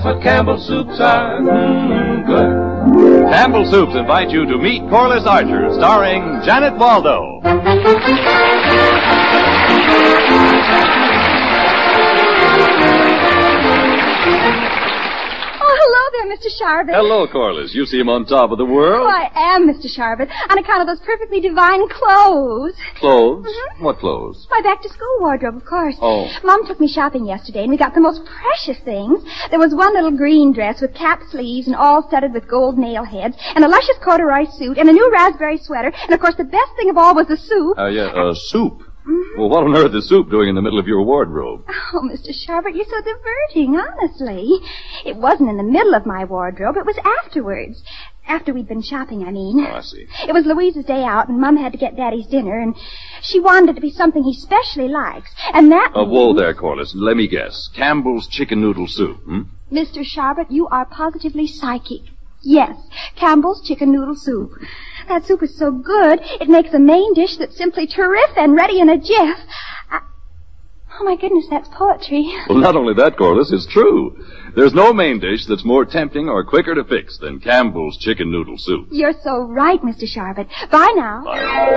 That's what Campbell's soups are. Good. Campbell Soups invite you to meet Corliss Archer, starring Janet Waldo. Mr. Sharbit. Hello, Corliss. You seem on top of the world. Oh, I am, Mr. Sharbit, on account of those perfectly divine clothes. Clothes? Mm-hmm. What clothes? My back-to-school wardrobe, of course. Oh. Mom took me shopping yesterday, and we got the most precious things. There was one little green dress with cap sleeves and all studded with gold nail heads, and a luscious corduroy suit, and a new raspberry sweater, and, of course, the best thing of all was the soup. Soup? Mm-hmm. Well, what on earth is soup doing in the middle of your wardrobe? Oh, Mr. Sharbit, you're so diverting, honestly. It wasn't in the middle of my wardrobe. It was afterwards. After we'd been shopping, I mean. Oh, I see. It was Louise's day out, and Mum had to get Daddy's dinner, and she wanted it to be something he specially likes. And that Whoa there, Corliss. Let me guess. Campbell's chicken noodle soup, Mr. Sharbit, you are positively psychic. Yes, Campbell's chicken noodle soup. That soup is so good, it makes a main dish that's simply terrific and ready in a jiff. Oh, my goodness, that's poetry. Well, not only that, Corliss, it's true. There's no main dish that's more tempting or quicker to fix than Campbell's chicken noodle soup. You're so right, Mr. Sharbit. Bye now.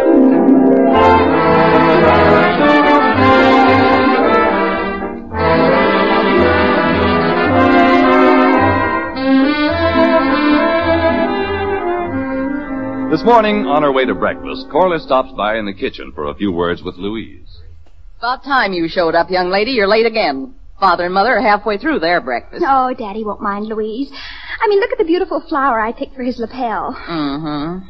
This morning, on her way to breakfast, Corliss stops by in the kitchen for a few words with Louise. About time you showed up, young lady. You're late again. Father and Mother are halfway through their breakfast. Oh, Daddy won't mind, Louise. I mean, look at the beautiful flower I picked for his lapel. Mm-hmm.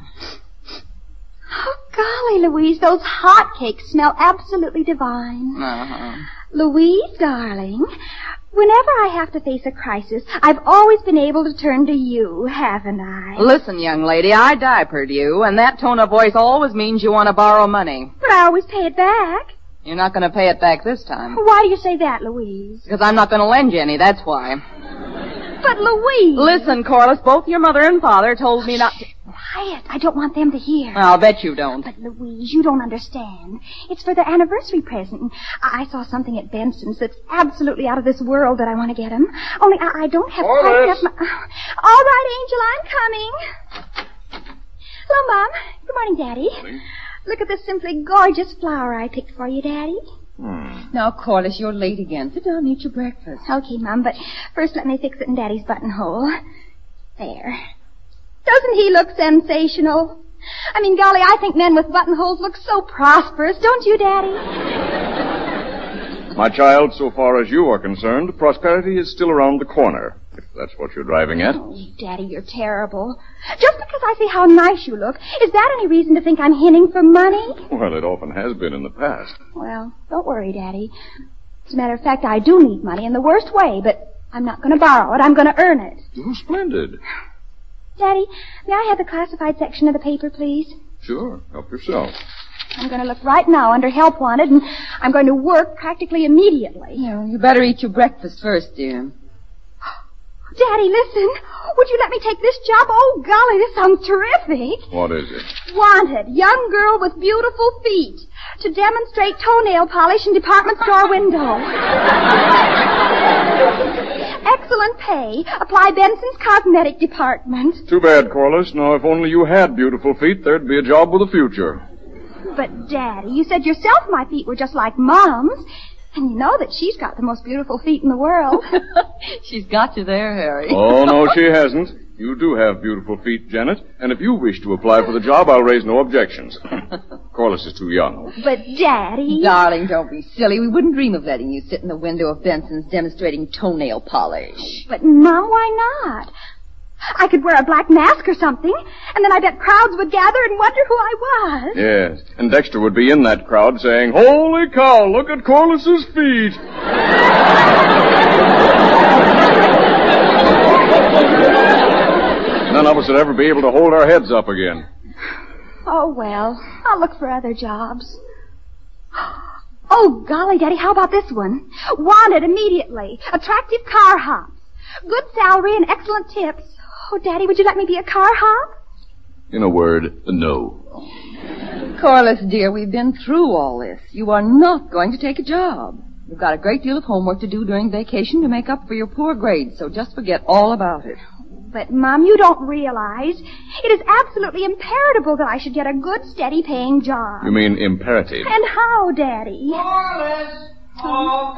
Oh, golly, Louise, those hot cakes smell absolutely divine. Uh-huh. Louise, darling, whenever I have to face a crisis, I've always been able to turn to you, haven't I? Listen, young lady, I diapered you, and that tone of voice always means you want to borrow money. But I always pay it back. You're not going to pay it back this time. Why do you say that, Louise? Because I'm not going to lend you any, that's why. But, Louise... Listen, Corliss, both your mother and father told me not to... Quiet. I don't want them to hear. I'll bet you don't. But, Louise, you don't understand. It's for their anniversary present. I saw something at Benson's that's absolutely out of this world that I want to get them. Only I don't have quite enough... All right, Angel, I'm coming. Hello, Mom. Good morning, Daddy. Morning. Look at this simply gorgeous flower I picked for you, Daddy. Now, Corliss, you're late again. Sit down and eat your breakfast. Okay, Mom, but first let me fix it in Daddy's buttonhole. There. Doesn't he look sensational? I mean, golly, I think men with buttonholes look so prosperous, don't you, Daddy? My child, so far as you are concerned, prosperity is still around the corner, if that's what you're driving at. Oh, Daddy, you're terrible. Just because I see how nice you look, is that any reason to think I'm hinting for money? Well, it often has been in the past. Well, don't worry, Daddy. As a matter of fact, I do need money in the worst way, but I'm not going to borrow it. I'm going to earn it. Oh, splendid. Daddy, may I have the classified section of the paper, please? Sure, help yourself. I'm going to look right now under Help Wanted, and I'm going to work practically immediately. You better eat your breakfast first, dear. Daddy, listen. Would you let me take this job? Oh, golly, this sounds terrific. What is it? Wanted, young girl with beautiful feet to demonstrate toenail polish in department store window. Excellent pay. Apply Benson's cosmetic department. Too bad, Corliss. Now, if only you had beautiful feet, there'd be a job with a future. But, Daddy, you said yourself my feet were just like Mom's. And you know that she's got the most beautiful feet in the world. She's got you there, Harry. Oh, no, she hasn't. You do have beautiful feet, Janet. And if you wish to apply for the job, I'll raise no objections. Corliss is too young. But, Daddy... Darling, don't be silly. We wouldn't dream of letting you sit in the window of Benson's demonstrating toenail polish. But, Mom, why not? I could wear a black mask or something, and then I bet crowds would gather and wonder who I was. Yes, and Dexter would be in that crowd saying, "Holy cow, look at Corliss's feet." None of us would ever be able to hold our heads up again. Oh, well, I'll look for other jobs. Oh, golly, Daddy, how about this one? Wanted immediately. Attractive car hops. Good salary and excellent tips. Oh, Daddy, would you let me be a car hop? In a word, no. Corliss, dear, we've been through all this. You are not going to take a job. You've got a great deal of homework to do during vacation to make up for your poor grades, so just forget all about it. But, Mom, you don't realize it is absolutely imperative that I should get a good, steady-paying job. You mean imperative? And how, Daddy? Corliss! Oh,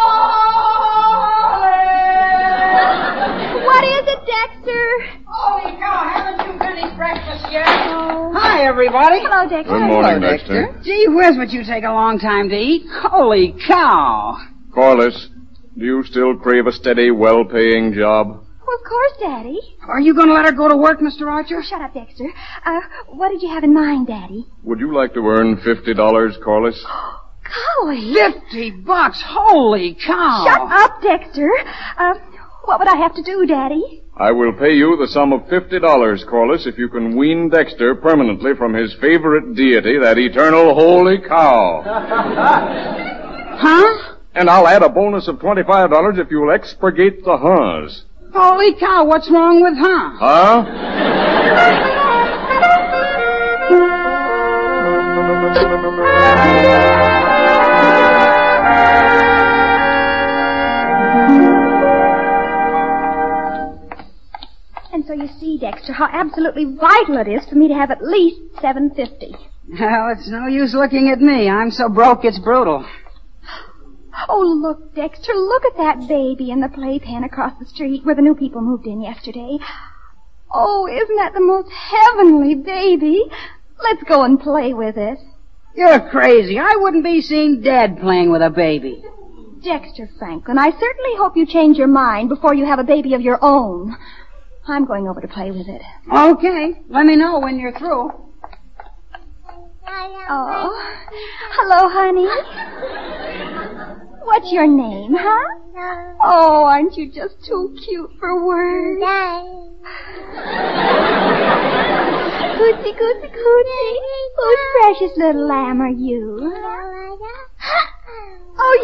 Corliss! What is it, Dexter? Holy cow, haven't you finished breakfast yet? Oh. Hi, everybody. Hello, Dexter. Good morning, Hello, Dexter. Gee whiz, would you take a long time to eat? Holy cow. Corliss, do you still crave a steady, well-paying job? Well, of course, Daddy. Are you going to let her go to work, Mr. Archer? Oh, shut up, Dexter. What did you have in mind, Daddy? Would you like to earn $50, Corliss? Golly. $50. Holy cow. Shut up, Dexter. What would I have to do, Daddy? I will pay you the sum of $50, Corliss, if you can wean Dexter permanently from his favorite deity, that eternal holy cow. Huh? And I'll add a bonus of $25 if you'll expurgate the huhs. Holy cow, what's wrong with her? Huh? And so you see, Dexter, how absolutely vital it is for me to have at least $7.50. Well, it's no use looking at me. I'm so broke it's brutal. Oh, look, Dexter, look at that baby in the playpen across the street where the new people moved in yesterday. Oh, isn't that the most heavenly baby? Let's go and play with it. You're crazy. I wouldn't be seen dead playing with a baby. Dexter Franklin, I certainly hope you change your mind before you have a baby of your own. I'm going over to play with it. Okay. Let me know when you're through. Oh, hello, honey. What's your name, huh? Oh, aren't you just too cute for words? Cootsy, cootsy, cootsy. Whose precious little lamb are you? Oh,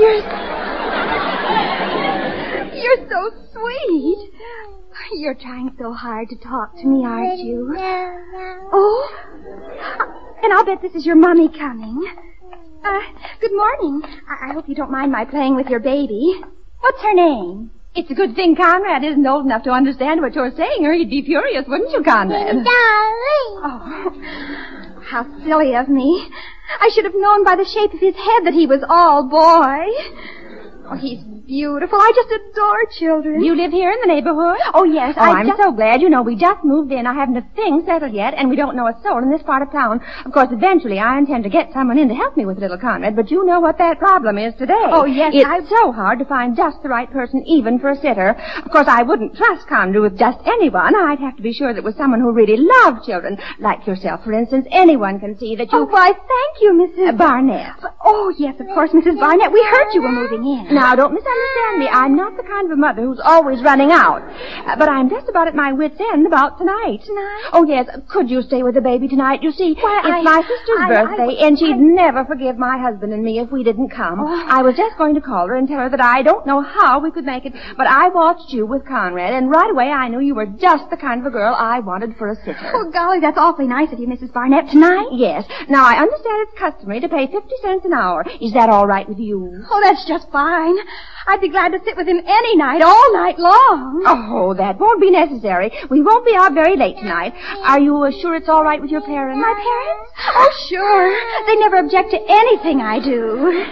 you're so sweet. You're trying so hard to talk to me, aren't you? Oh, and I'll bet this is your mommy coming. Good morning. I hope you don't mind my playing with your baby. What's her name? It's a good thing Conrad isn't old enough to understand what you're saying, or he'd be furious, wouldn't you, Conrad? Oh, how silly of me. I should have known by the shape of his head that he was all boy. Oh, he's beautiful. I just adore children. You live here in the neighborhood? Oh, yes. I'm so glad. You know, we just moved in. I haven't a thing settled yet, and we don't know a soul in this part of town. Of course, eventually I intend to get someone in to help me with little Conrad, but you know what that problem is today. Oh, yes. It's so hard to find just the right person, even for a sitter. Of course, I wouldn't trust Conrad with just anyone. I'd have to be sure that it was someone who really loved children. Like yourself, for instance. Anyone can see that you... Oh, why, thank you, Mrs. Barnett. Oh, yes, of course, Mrs. Barnett. We heard you were moving in. Now, don't misunderstand me. I'm not the kind of a mother who's always running out. But I'm just about at my wit's end about tonight. Tonight? Oh, yes. Could you stay with the baby tonight? You see, Why, it's my sister's birthday, and she'd never forgive my husband and me if we didn't come. Oh. I was just going to call her and tell her that I don't know how we could make it, but I watched you with Conrad, and right away I knew you were just the kind of a girl I wanted for a sitter. Oh, golly, that's awfully nice of you, Mrs. Barnett. Tonight? Yes. Now, I understand it's customary to pay 50 cents an hour. Is that all right with you? Oh, that's just fine. I'd be glad to sit with him any night, all night long. Oh, that won't be necessary. We won't be out very late tonight. Are you sure it's all right with your parents? My parents? Oh, sure. They never object to anything I do.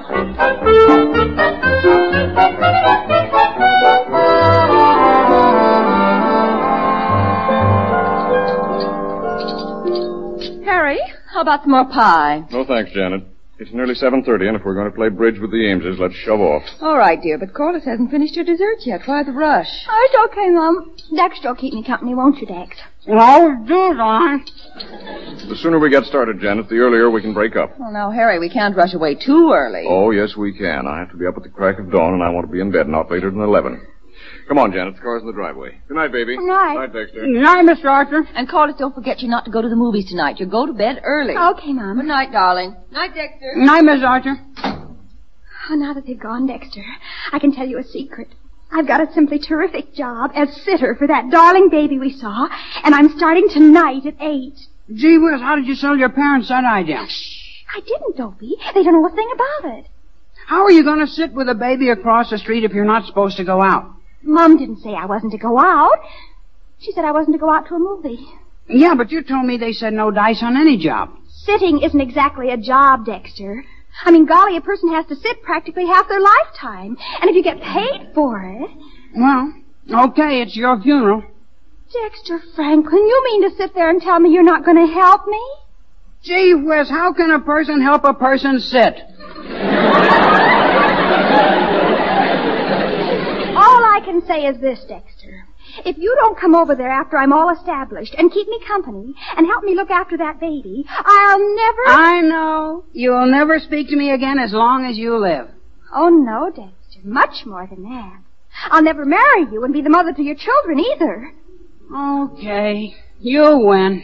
Harry, how about some more pie? No thanks, Janet. It's nearly 7:30, and if we're going to play bridge with the Ameses, let's shove off. All right, dear, but Corliss hasn't finished your dessert yet. Why the rush? Oh, it's okay, Mom. Dexter will keep me company, won't you, Dex? Oh, do I? The sooner we get started, Janet, the earlier we can break up. Well, now, Harry, we can't rush away too early. Oh, yes, we can. I have to be up at the crack of dawn, and I want to be in bed not later than 11. Come on, Janet. The car's in the driveway. Good night, baby. Good night. Night, Dexter. Good night, Mr. Archer. And Corliss, don't forget you're not to go to the movies tonight. You go to bed early. Okay, Mom. Good night, darling. Night, Dexter. Good night, Miss Archer. Oh, now that they've gone, Dexter, I can tell you a secret. I've got a simply terrific job as sitter for that darling baby we saw, and I'm starting tonight at 8. Gee whiz, how did you sell your parents that idea? Shh, I didn't, Dopey. They don't know a thing about it. How are you going to sit with a baby across the street if you're not supposed to go out? Mom didn't say I wasn't to go out. She said I wasn't to go out to a movie. Yeah, but you told me they said no dice on any job. Sitting isn't exactly a job, Dexter. I mean, golly, a person has to sit practically half their lifetime. And if you get paid for it... Well, okay, it's your funeral. Dexter Franklin, you mean to sit there and tell me you're not going to help me? Gee whiz, how can a person help a person sit? All I can say is this, Dexter. If you don't come over there after I'm all established and keep me company and help me look after that baby, I'll never... I know. You'll never speak to me again as long as you live. Oh, no, Dexter. Much more than that. I'll never marry you and be the mother to your children either. Okay. You win.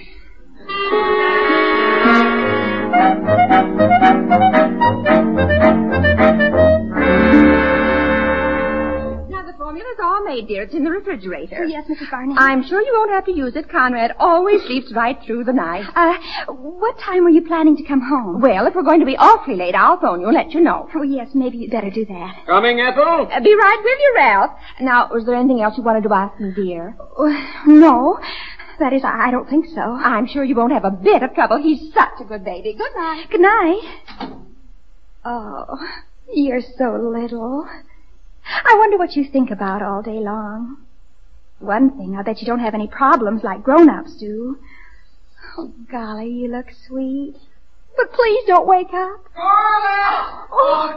Formula's all made, dear. It's in the refrigerator. Oh, yes, Mrs. Barnett. I'm sure you won't have to use it. Conrad always sleeps right through the night. What time were you planning to come home? Well, if we're going to be awfully late, I'll phone you and let you know. Oh, yes, maybe you'd better do that. Coming, Ethel? Be right with you, Ralph. Now, was there anything else you wanted to ask me, dear? No. That is, I don't think so. I'm sure you won't have a bit of trouble. He's such a good baby. Good night. Good night. Oh, you're so little. I wonder what you think about all day long. One thing, I bet you don't have any problems like grown-ups do. Oh, golly, you look sweet. But please don't wake up. Carly!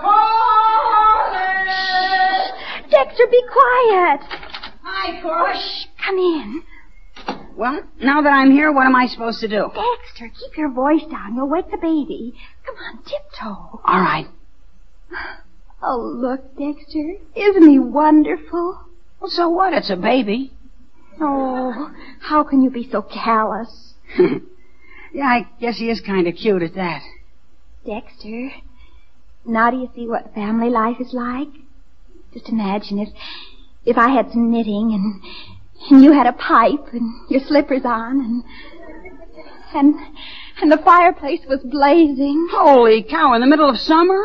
Carly! Dexter, be quiet. Hi, Carly. Shh, come in. Well, now that I'm here, what am I supposed to do? Dexter, keep your voice down. You'll wake the baby. Come on, tiptoe. All right. Oh, look, Dexter. Isn't he wonderful? Well, so what? It's a baby. Oh, how can you be so callous? Yeah, I guess he is kind of cute at that. Dexter, now do you see what family life is like? Just imagine if I had some knitting and you had a pipe and your slippers on and the fireplace was blazing. Holy cow, in the middle of summer?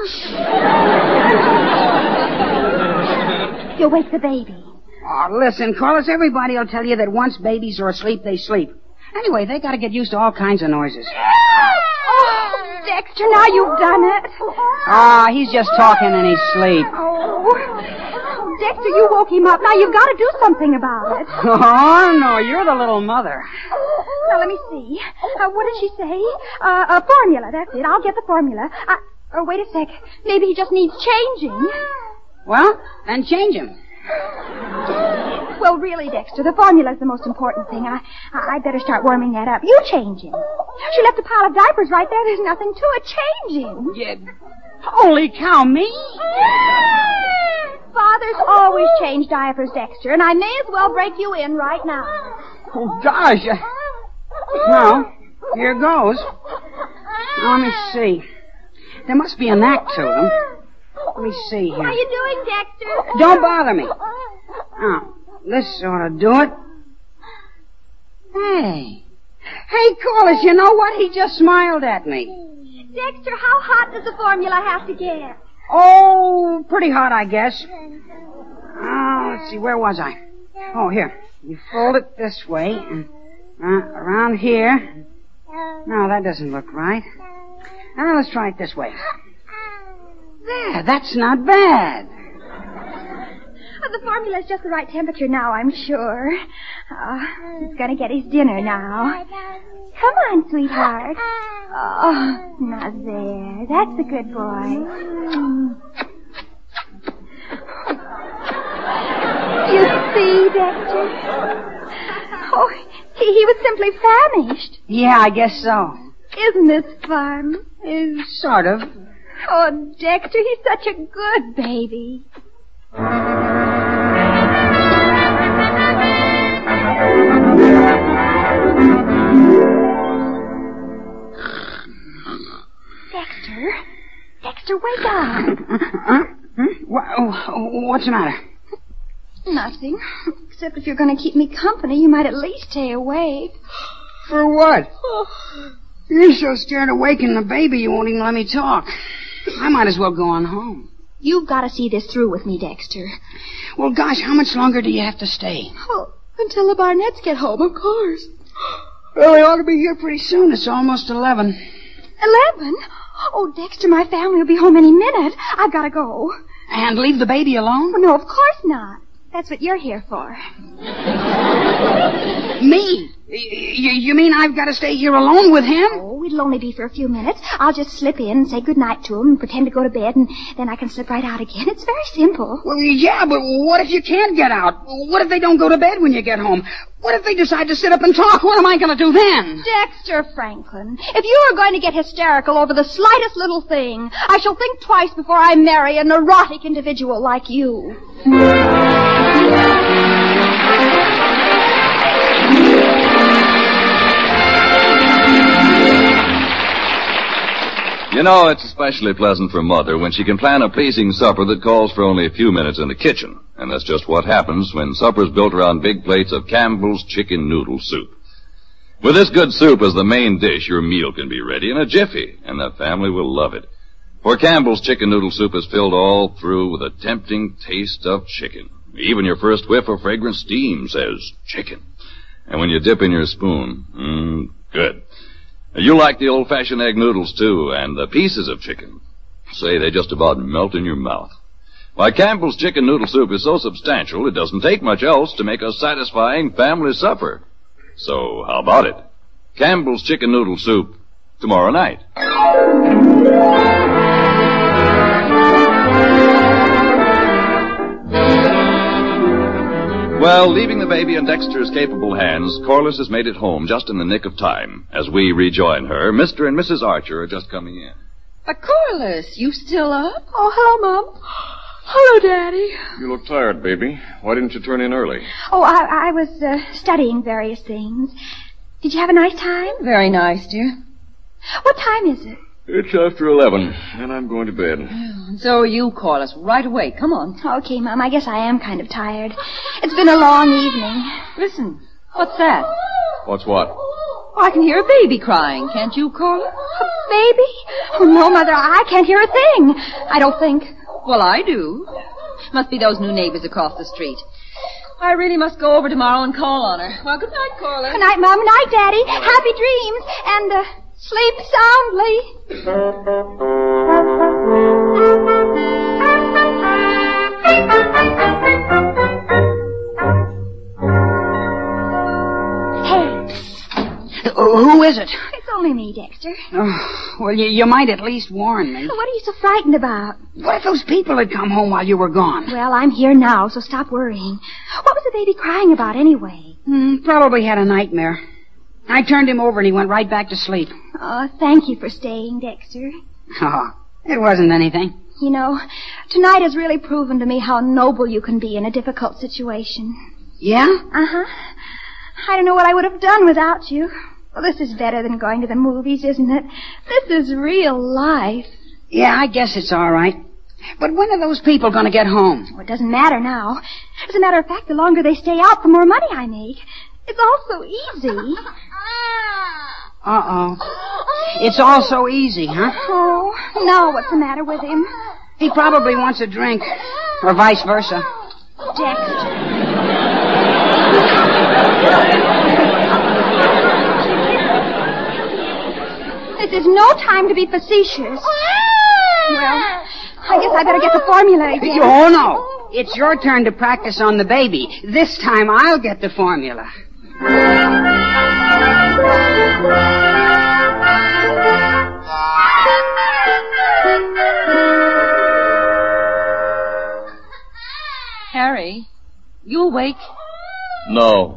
You'll wake the baby. Oh, listen, Carlos, everybody will tell you that once babies are asleep, they sleep. Anyway, they gotta get used to all kinds of noises. Oh, Dexter, now you've done it. Ah, he's just talking in his sleep. Oh, Dexter, you woke him up. Now you've got to do something about it. Oh, no, you're the little mother. Now, let me see. What did she say? A formula, that's it. I'll get the formula. Wait a sec. Maybe he just needs changing. Well, then change him. Well, really, Dexter, the formula's the most important thing. I better start warming that up. You change him. She left a pile of diapers right there. There's nothing to it. Change him. Yeah. Holy cow, me? Fathers always change diapers, Dexter, and I may as well break you in right now. Oh, gosh. Well, here goes. Now, let me see. There must be a knack to them. Let me see here. What are you doing, Dexter? Don't bother me. Now, this ought to do it. Hey, Carlos, you know what? He just smiled at me. Dexter, how hot does the formula have to get? Oh, pretty hot, I guess. Let's see, where was I? Oh, here. You fold it this way and around here. No, that doesn't look right. Now, let's try it this way. There, that's not bad. The formula's just the right temperature now, I'm sure. He's gonna get his dinner now. Come on, sweetheart. Oh, now there. That's a good boy. You see, Dexter? Oh, he was simply famished. Yeah, I guess so. Isn't this fun? Sort of. Oh, Dexter, he's such a good baby. Dexter, wake up. What's the matter? Nothing. Except if you're going to keep me company, you might at least stay awake. For what? You're so scared of waking the baby you won't even let me talk. I might as well go on home. You've got to see this through with me, Dexter. Well, gosh, how much longer do you have to stay? Oh, until the Barnetts get home, of course. Well, they ought to be here pretty soon. It's almost 11. 11? Oh, Dexter, my family will be home any minute. I've got to go. And leave the baby alone? Oh, no, of course not. That's what you're here for. Me? You mean I've got to stay here alone with him? Oh, it'll only be for a few minutes. I'll just slip in and say goodnight to him and pretend to go to bed, and then I can slip right out again. It's very simple. Well, yeah, but what if you can't get out? What if they don't go to bed when you get home? What if they decide to sit up and talk? What am I going to do then? Dexter Franklin, if you are going to get hysterical over the slightest little thing, I shall think twice before I marry a neurotic individual like you. You know, it's especially pleasant for Mother when she can plan a pleasing supper that calls for only a few minutes in the kitchen. And that's just what happens when supper's built around big plates of Campbell's chicken noodle soup. With this good soup as the main dish, your meal can be ready in a jiffy, and the family will love it. For Campbell's chicken noodle soup is filled all through with a tempting taste of chicken. Even your first whiff of fragrant steam says chicken. And when you dip in your spoon, good. You like the old-fashioned egg noodles, too, and the pieces of chicken. Say, they just about melt in your mouth. Why, Campbell's chicken noodle soup is so substantial, it doesn't take much else to make a satisfying family supper. So, how about it? Campbell's chicken noodle soup, tomorrow night. Well, leaving the baby in Dexter's capable hands, Corliss has made it home just in the nick of time. As we rejoin her, Mr. and Mrs. Archer are just coming in. Corliss, you still up? Oh, hello, Mom. Hello, Daddy. You look tired, baby. Why didn't you turn in early? Oh, I was studying various things. Did you have a nice time? Very nice, dear. What time is it? It's after 11, and I'm going to bed. And so are you, Corliss. Right away. Come on. Okay, Mom. I guess I am kind of tired. It's been a long evening. Listen. What's that? What's what? Oh, I can hear a baby crying. Can't you, Corliss? A baby? Oh, no, Mother. I can't hear a thing. I don't think. Well, I do. Must be those new neighbors across the street. I really must go over tomorrow and call on her. Well, good night, Corliss. Good night, Mom. Good night, Daddy. Happy dreams. And, sleep soundly. Hey. Who is it? It's only me, Dexter. Oh, well, you might at least warn me. What are you so frightened about? What if those people had come home while you were gone? Well, I'm here now, so stop worrying. What was the baby crying about anyway? Probably had a nightmare. I turned him over and he went right back to sleep. Oh, thank you for staying, Dexter. Oh, it wasn't anything. You know, tonight has really proven to me how noble you can be in a difficult situation. Yeah? Uh-huh. I don't know what I would have done without you. Well, this is better than going to the movies, isn't it? This is real life. Yeah, I guess it's all right. But when are those people going to get home? Well, it doesn't matter now. As a matter of fact, the longer they stay out, the more money I make. It's all so easy. Uh-oh. It's all so easy, huh? Oh, now what's the matter with him? He probably wants a drink. Or vice versa. Dexter. This is no time to be facetious. Well, I guess I better get the formula again. Oh, no. It's your turn to practice on the baby. This time I'll get the formula. Harry, you awake? No.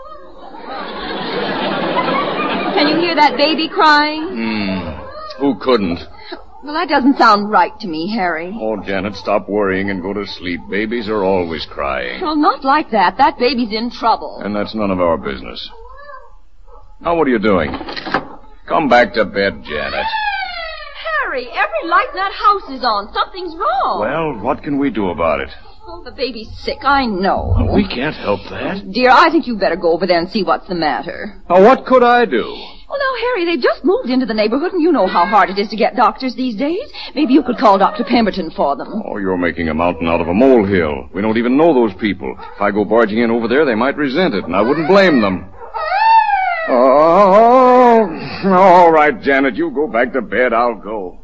Can you hear that baby crying? Who couldn't? Well, that doesn't sound right to me, Harry. Oh, Janet, stop worrying and go to sleep. Babies are always crying. Well, not like that. That baby's in trouble. And that's none of our business. Now, what are you doing? Come back to bed, Janet. Harry, every light in that house is on. Something's wrong. Well, what can we do about it? Oh, the baby's sick, I know. We can't help that. Dear, I think you better go over there and see what's the matter. Now, what could I do? Well, now, Harry, they've just moved into the neighborhood, and you know how hard it is to get doctors these days. Maybe you could call Dr. Pemberton for them. Oh, you're making a mountain out of a molehill. We don't even know those people. If I go barging in over there, they might resent it, and I wouldn't blame them. Oh, all right, Janet, you go back to bed. I'll go.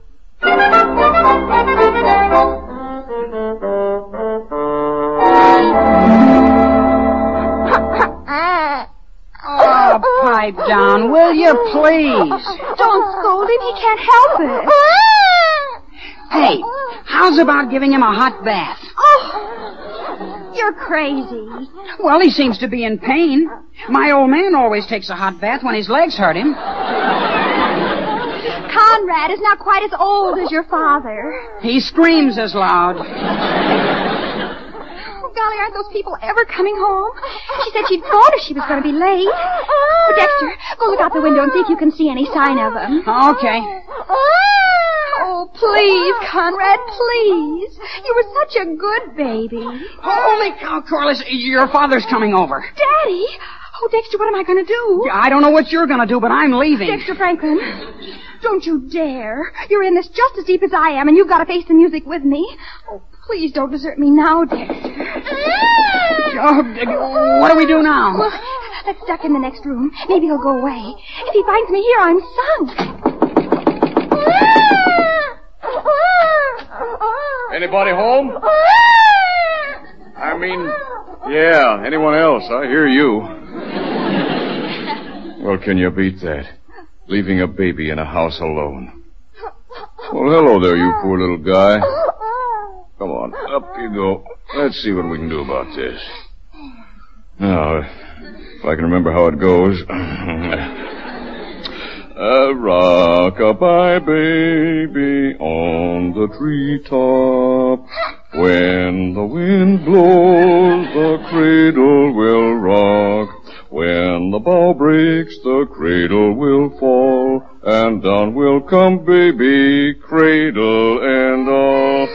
Oh, pipe down, will you, please? Don't scold him. He can't help it. Hey, how's about giving him a hot bath? Oh, you're crazy. Well, he seems to be in pain. My old man always takes a hot bath when his legs hurt him. Conrad is not quite as old as your father. He screams as loud. Golly, aren't those people ever coming home? She said she'd phone if she was going to be late. Oh, Dexter, go look out the window and see if you can see any sign of them. Okay. Oh, please, Conrad, please. You were such a good baby. Holy cow, Corliss, your father's coming over. Daddy? Oh, Dexter, what am I going to do? I don't know what you're going to do, but I'm leaving. Dexter Franklin, don't you dare. You're in this just as deep as I am, and you've got to face the music with me. Oh, please don't desert me now, Dexter. What do we do now? Well, let's duck in the next room. Maybe he'll go away. If he finds me here, I'm sunk. Anybody home? I mean, yeah, anyone else. I hear you. Well, can you beat that? Leaving a baby in a house alone. Well, hello there, you poor little guy. Come on, up you go. Let's see what we can do about this. Now, if I can remember how it goes. Rock-a-bye baby on the treetop. When the wind blows, the cradle will rock. When the bough breaks, the cradle will fall. And down will come baby, cradle and all.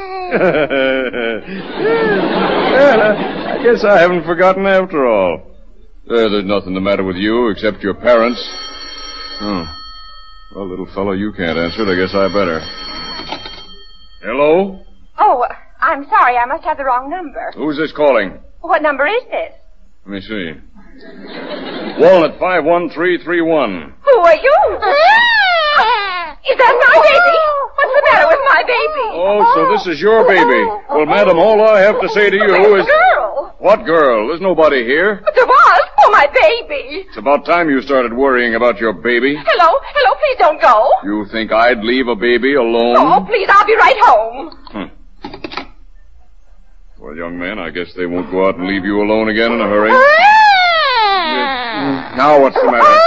I guess I haven't forgotten after all. There's nothing the matter with you except your parents. Oh. Well, little fellow, you can't answer it. I guess I better. Hello? Oh, I'm sorry. I must have the wrong number. Who's this calling? What number is this? Let me see. Walnut 51331. Who are you? Is that my baby? What's the matter with my baby? Oh, so this is your baby. Well, madam, all I have to say to you is... Girl. What girl? There's nobody here. But there was. Oh, my baby. It's about time you started worrying about your baby. Hello, please don't go. You think I'd leave a baby alone? Oh, please, I'll be right home. Well, young man, I guess they won't go out and leave you alone again in a hurry. Now what's the matter?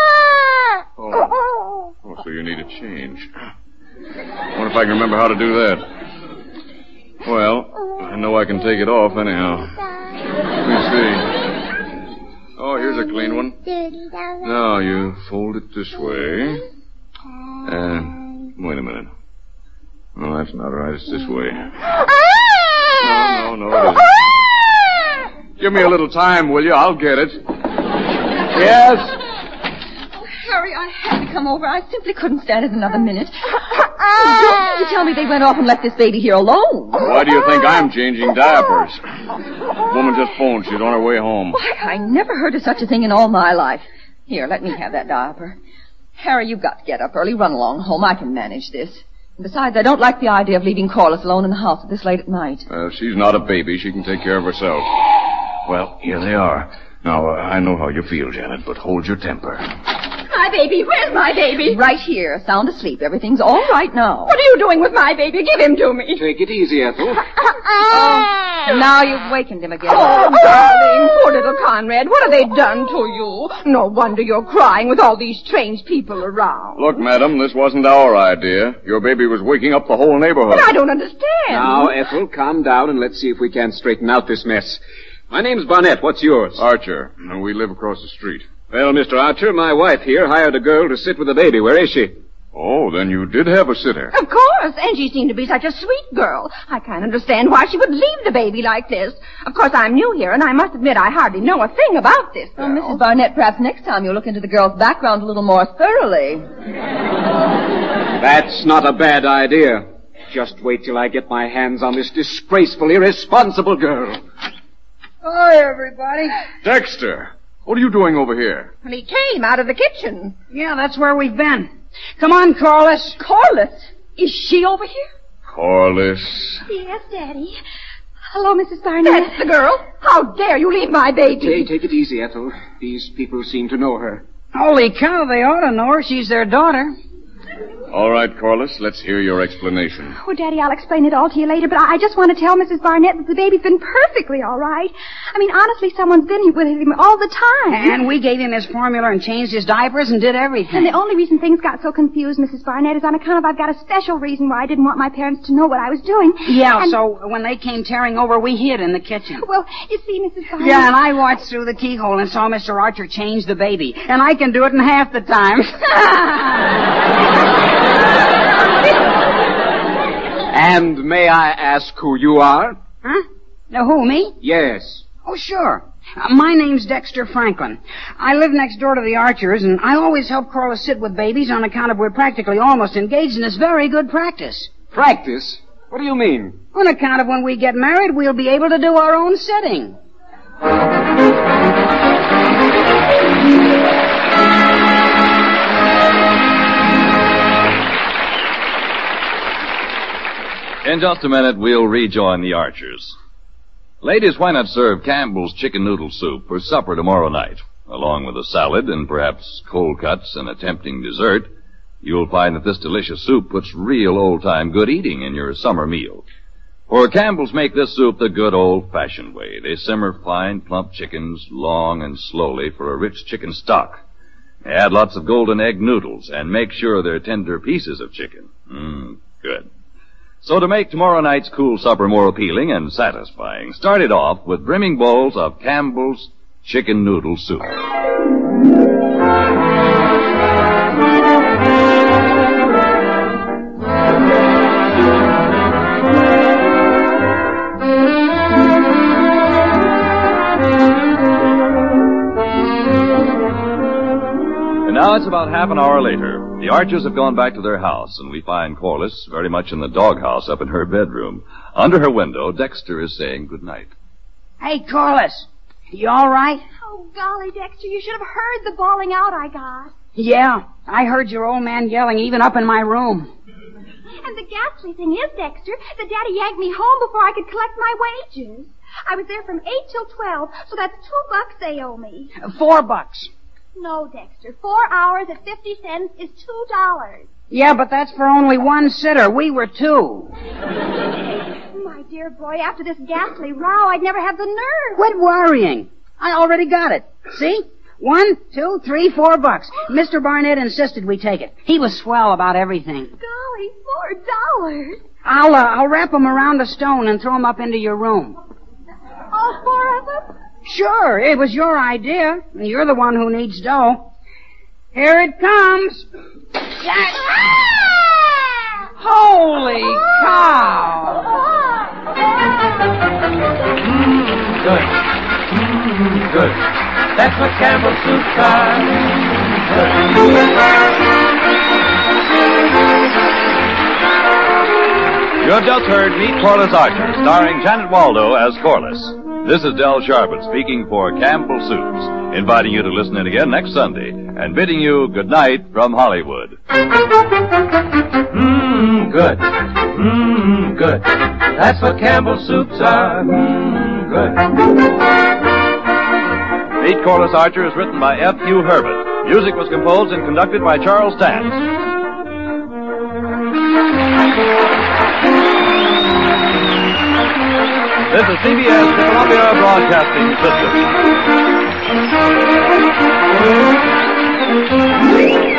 Oh, so you need a change. I wonder if I can remember how to do that. Well, I know I can take it off anyhow. Let me see. Oh, here's a clean one. Now you fold it this way. And wait a minute. No, that's not right. It's this way. No, it isn't. Give me a little time, will you? I'll get it. Yes? Harry, I had to come over. I simply couldn't stand it another minute. Don't you tell me they went off and left this baby here alone. Why do you think I'm changing diapers? Woman just phoned. She's on her way home. Why, I never heard of such a thing in all my life. Here, let me have that diaper. Harry, you've got to get up early. Run along home. I can manage this. And besides, I don't like the idea of leaving Corliss alone in the house at this late at night. She's not a baby. She can take care of herself. Well, here they are. Now, I know how you feel, Janet, but hold your temper. My baby, where's my baby? Right here, sound asleep. Everything's all right now. What are you doing with my baby? Give him to me. Take it easy, Ethel. Now you've wakened him again. Oh, darling, poor little Conrad. What have they done to you? No wonder you're crying with all these strange people around. Look, madam, this wasn't our idea. Your baby was waking up the whole neighborhood. But I don't understand. Now, Ethel, calm down and let's see if we can straighten out this mess. My name's Barnett. What's yours? Archer, and we live across the street. Well, Mr. Archer, my wife here hired a girl to sit with the baby. Where is she? Oh, then you did have a sitter. Of course, and she seemed to be such a sweet girl. I can't understand why she would leave the baby like this. Of course, I'm new here, and I must admit I hardly know a thing about this girl. Well, Mrs. Barnett, perhaps next time you'll look into the girl's background a little more thoroughly. That's not a bad idea. Just wait till I get my hands on this disgraceful, irresponsible girl. Hi, everybody. Dexter, what are you doing over here? And he came out of the kitchen. Yeah, that's where we've been. Come on, Corliss. Corliss? Is she over here? Corliss. Yes, Daddy. Hello, Mrs. Barnett. That's the girl. How dare you leave my baby? Take it easy, Ethel. These people seem to know her. Holy cow, they ought to know her. She's their daughter. All right, Corliss, let's hear your explanation. Oh, Daddy, I'll explain it all to you later, but I just want to tell Mrs. Barnett that the baby's been perfectly all right. I mean, honestly, someone's been with him all the time. And we gave him his formula and changed his diapers and did everything. And the only reason things got so confused, Mrs. Barnett, is on account of I've got a special reason why I didn't want my parents to know what I was doing. Yeah, and... so when they came tearing over, we hid in the kitchen. Well, you see, Mrs. Barnett... Yeah, and I watched through the keyhole and saw Mr. Archer change the baby. And I can do it in half the time. And may I ask who you are? Huh? Now, who, me? Yes. Oh, sure. My name's Dexter Franklin. I live next door to the Archers, and I always help Corliss sit with babies on account of we're practically almost engaged, and it's very good practice. Practice? What do you mean? On account of when we get married, we'll be able to do our own sitting. In just a minute, we'll rejoin the Archers. Ladies, why not serve Campbell's chicken noodle soup for supper tomorrow night? Along with a salad and perhaps cold cuts and a tempting dessert, you'll find that this delicious soup puts real old-time good eating in your summer meal. For Campbell's make this soup the good old-fashioned way. They simmer fine, plump chickens long and slowly for a rich chicken stock. They add lots of golden egg noodles and make sure they're tender pieces of chicken. Good. So to make tomorrow night's cool supper more appealing and satisfying, start it off with brimming bowls of Campbell's chicken noodle soup. Now it's about half an hour later. The Archers have gone back to their house, and we find Corliss very much in the doghouse up in her bedroom. Under her window, Dexter is saying goodnight. Hey, Corliss, you all right? Oh, golly, Dexter, you should have heard the bawling out I got. Yeah, I heard your old man yelling even up in my room. And the ghastly thing is, Dexter, that Daddy yanked me home before I could collect my wages. I was there from 8 till 12, so that's $2 they owe me. $4. No, Dexter. 4 hours at 50 cents is $2. Yeah, but that's for only one sitter. We were two. My dear boy, after this ghastly row, I'd never have the nerve. Quit worrying. I already got it. See? 1, 2, 3, $4. Mr. Barnett insisted we take it. He was swell about everything. Golly, $4. I'll wrap them around a stone and throw them up into your room. All 4 of them? Sure, it was your idea. You're the one who needs dough. Here it comes. Holy cow! Good. Good. That's what Campbell Soup's got. You have just heard Meet Corliss Archer, starring Janet Waldo as Corliss. This is Del Sharbutt speaking for Campbell Soups, inviting you to listen in again next Sunday, and bidding you good night from Hollywood. Good. Good. That's what Campbell Soups are. Good. Meet Corliss Archer is written by F. Hugh Herbert. Music was composed and conducted by Charles Dance. This is CBS, the Columbia Broadcasting System.